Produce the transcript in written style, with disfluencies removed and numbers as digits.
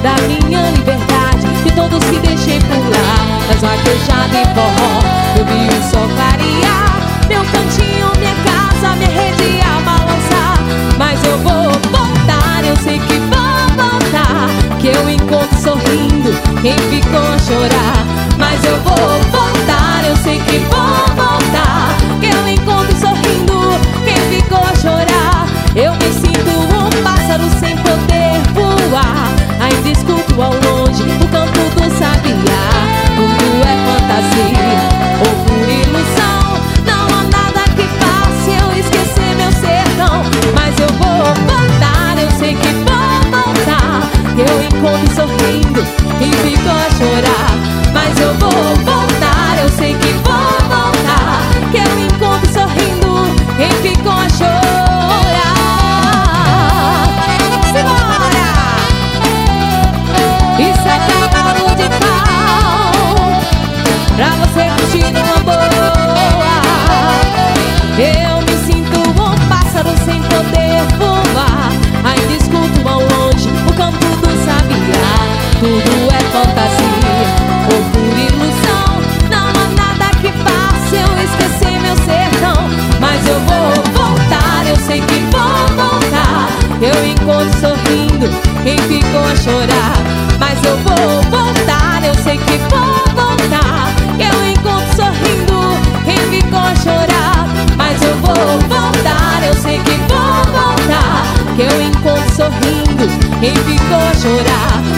da minha liberdade, de todos que deixei por lá. Das vaquejadas e forró, eu vi o sol clarear, meu cantinho, minha casa, minha rede a balançar. Mas eu vou voltar, eu sei que vou voltar, que eu encontro sorrindo quem ficou a chorar. Mas eu vou voltar, eu sei que vou voltar, que eu encontro sorrindo quem ficou a chorar. Eu me sinto um pássaro sem poder voar, ainda escuto ao longe o canto do sabiá. Tudo é fantasia ou por ilusão, não há nada que faça eu esquecer meu sertão. Mas eu vou voltar, eu sei que vou voltar, que eu encontro sorrindo quem ficou a chorar. Mas eu vou voltar, eu sei que vou voltar, que eu encontro sorrindo quem ficou a chorar. Simbora! Isso é cavalo de pau, pra você curtir numa boa. Eu me sinto um pássaro sem poder voar, ainda escuto ao longe o canto do sabiá. Tudo é fantasia ou por ilusão, não há nada que faça eu esquecer meu sertão. Mas eu vou voltar, eu sei que vou voltar, eu encontro sorrindo quem ficou a chorar. Mas eu vou voltar, eu sei que vou voltar, eu encontro sorrindo quem ficou a chorar. Mas eu vou voltar, eu sei que vou voltar, que eu encontro sorrindo quem ficou a chorar.